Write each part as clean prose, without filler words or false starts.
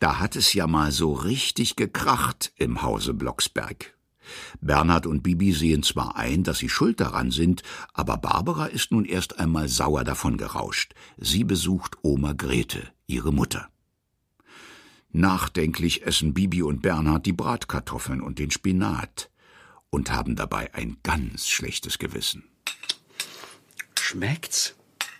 Da hat es ja mal so richtig gekracht im Hause Blocksberg. Bernhard und Bibi sehen zwar ein, dass sie schuld daran sind, aber Barbara ist nun erst einmal sauer davon gerauscht. Sie besucht Oma Grete, ihre Mutter. Nachdenklich essen Bibi und Bernhard die Bratkartoffeln und den Spinat und haben dabei ein ganz schlechtes Gewissen. Schmeckt's?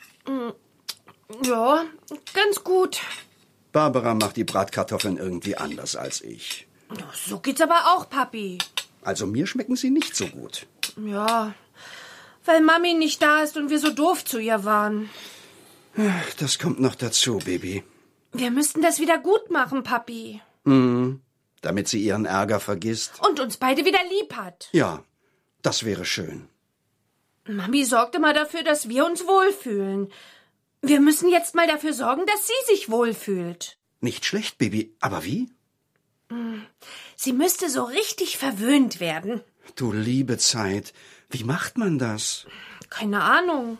Ja, ganz gut. Barbara macht die Bratkartoffeln irgendwie anders als ich. So geht's aber auch, Papi. Also mir schmecken sie nicht so gut. Ja, weil Mami nicht da ist und wir so doof zu ihr waren. Das kommt noch dazu, Baby. Wir müssten das wieder gut machen, Papi. Damit sie ihren Ärger vergisst. Und uns beide wieder lieb hat. Ja, das wäre schön. Mami sorgt immer dafür, dass wir uns wohlfühlen. Wir müssen jetzt mal dafür sorgen, dass sie sich wohlfühlt. Nicht schlecht, Baby. Aber wie? Sie müsste so richtig verwöhnt werden. Du liebe Zeit. Wie macht man das? Keine Ahnung.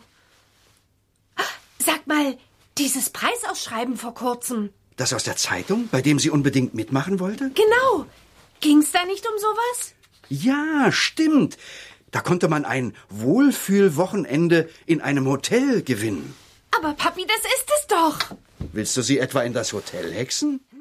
Sag mal, dieses Preisausschreiben vor kurzem. Das aus der Zeitung, bei dem sie unbedingt mitmachen wollte? Genau. Ging's da nicht um sowas? Ja, stimmt. Da konnte man ein Wohlfühlwochenende in einem Hotel gewinnen. Aber Papi, das ist es doch. Willst du sie etwa in das Hotel hexen?